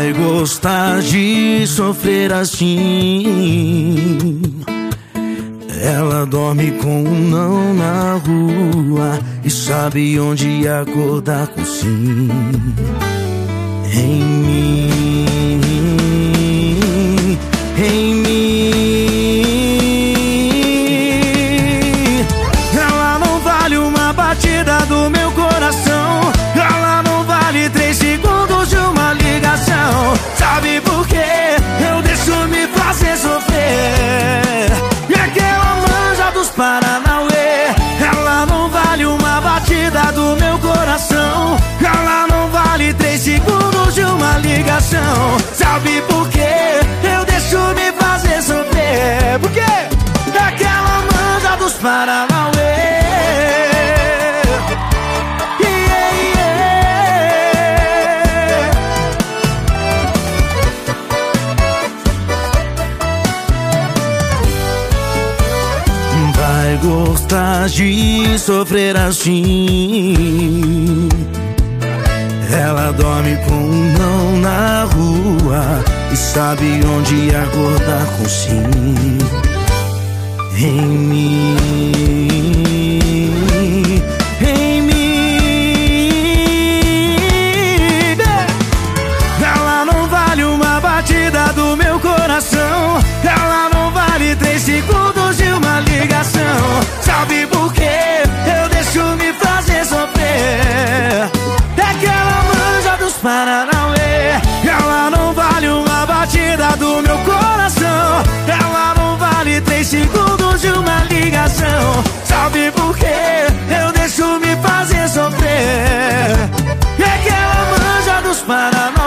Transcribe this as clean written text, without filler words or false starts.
Vai gostar de sofrer assim. Ela dorme com um não na rua e sabe onde acordar com sim. Em mim, em mim. Ela não vale uma batida do meu coração. Ela não vale 3 segundos de uma ligação. Sabe por quê? Eu deixo me fazer sofrer. E é que ela manja dos Paranauê. Ela não vale uma batida do meu coração. Ela não vale 3 segundos de uma ligação. Sabe por quê? Eu deixo me fazer sofrer. Por quê? É que ela manja dos Paranauê. Vai gostar de sofrer assim. Ela dorme com um não na rua e sabe onde acordar com sim. Em mim, em mim. Ela não vale uma batida do meu coração. Ela não vale 3 segundos de uma ligação. Sabe por quê? Eu deixo me fazer sofrer. É que ela manja dos Paranauê. Ela não vale uma batida do meu coração. Ela não vale 3 segundos de uma ligação. Sabe por quê? Eu deixo me fazer sofrer. É que ela manja dos Paranauê.